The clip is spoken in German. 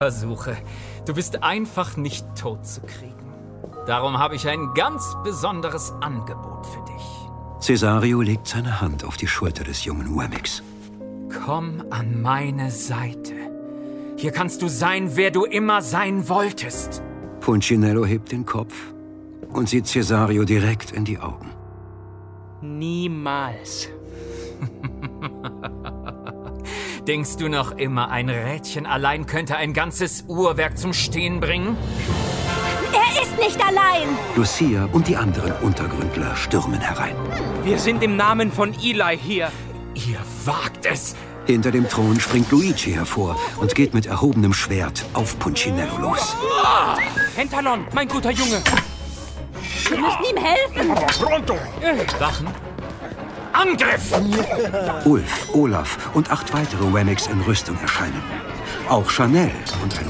Versuche. Du bist einfach nicht tot zu kriegen. Darum habe ich ein ganz besonderes Angebot für dich. Cesario legt seine Hand auf die Schulter des jungen Wemmix. Komm an meine Seite. Hier kannst du sein, wer du immer sein wolltest. Punchinello hebt den Kopf und sieht Cesario direkt in die Augen. Niemals. Denkst du noch immer, ein Rädchen allein könnte ein ganzes Uhrwerk zum Stehen bringen? Er ist nicht allein! Lucia und die anderen Untergründler stürmen herein. Wir sind im Namen von Eli hier. Ihr wagt es! Hinter dem Thron springt Luigi hervor und geht mit erhobenem Schwert auf Punchinello los. Pentalon, mein guter Junge. Wir müssen ihm helfen! Wachen! Angriff! Ulf, Olaf und 8 weitere Wemmix in Rüstung erscheinen. Auch Chanel und ein